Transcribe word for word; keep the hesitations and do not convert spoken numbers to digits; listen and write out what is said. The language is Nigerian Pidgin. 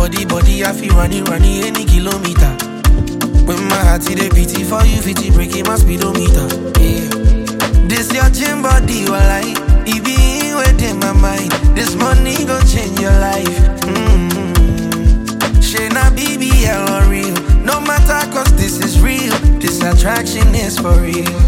body, body, I feel running, running any kilometer. When my heart is a pity for you, fifty breaking my speedometer. Yeah. This your gym body, walai. It be within my mind. This money gon' change your life. Mm-hmm. Shayna B B L or real. No matter cause this is real. This attraction is for real.